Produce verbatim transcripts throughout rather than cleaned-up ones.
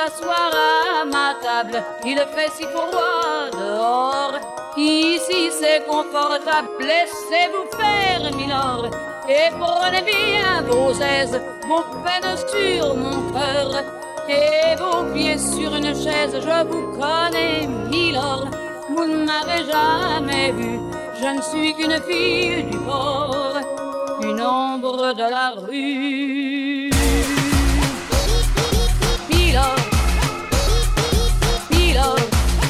asseoir à ma table. Il fait si froid dehors. Ici c'est confortable. Laissez-vous faire, milord. Et prenez bien vos aises, vos peines sur mon cœur. Et vos pieds sur une chaise. Je vous connais, milord. Vous ne m'avez jamais vu. Je ne suis qu'une fille du port, une ombre de la rue. Milord, milord,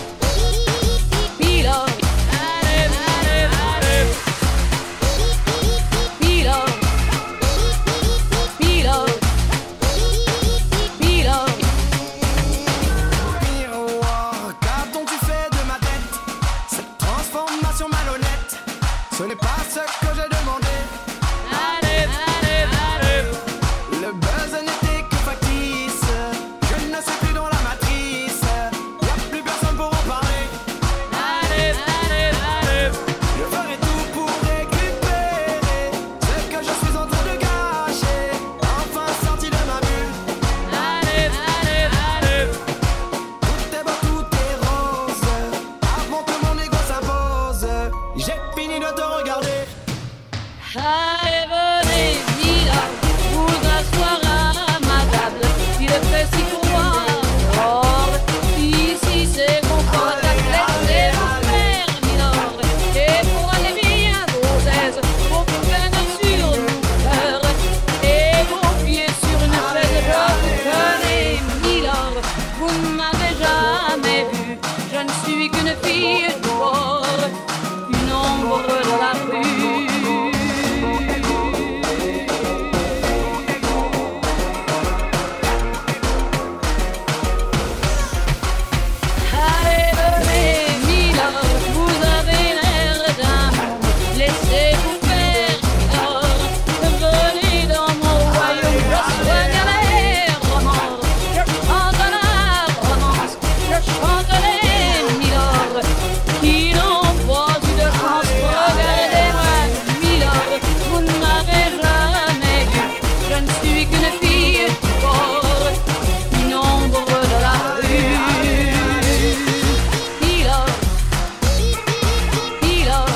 milord, allez, allez, allez. Milord, milord, milord. Miroir, qu'a-t-on-tu fait de ma tête? Cette transformation malhonnête, ce n'est pas ce que j'ai demandé. Allez, allez, allez. Le buzz n'était que factice. Je ne suis plus dans la matrice. Y'a plus personne pour en parler. Allez, allez, allez. Je ferai tout pour récupérer ce que je suis en train de gâcher. Enfin sorti de ma bulle. Allez, allez, allez. Tout est beau, tout est rose. Avant que mon ego s'impose, j'ai fini de te regarder. Allez, venez, milord, vous asseoir à ma table. Il fait si froid dehors. Ici c'est confortable. Laissez-vous faire, milord. Et prenez bien vos aises, vos peines sur mon cœur. Et vos pieds sur une chaise. Je vous connais, milord. Vous ne m'avez jamais vu. Je ne suis qu'une fille du port, une ombre de la rue. Allez, venez, milord, vous avez l'air d'un monde. Laissez-vous faire, milord. Venez dans mon royaume, je soigne les romances. Je chante la romance, je chante les milords qui n'ont pas eu de chance. Regardez-moi, milord, vous ne m'avez jamais vu. Je ne suis qu'une fille du port, une ombre de la rue. Milord, milord,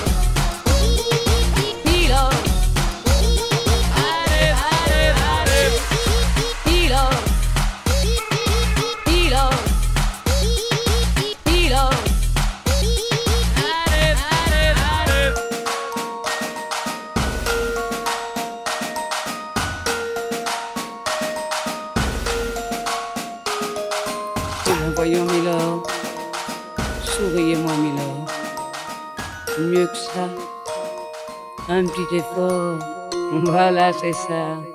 milord, allez, allez, allez. Milord, milord, milord, allez, allez, allez. Voyons, milord, souriez-moi, milord. Mieux que ça, un petit effort, voilà, c'est ça.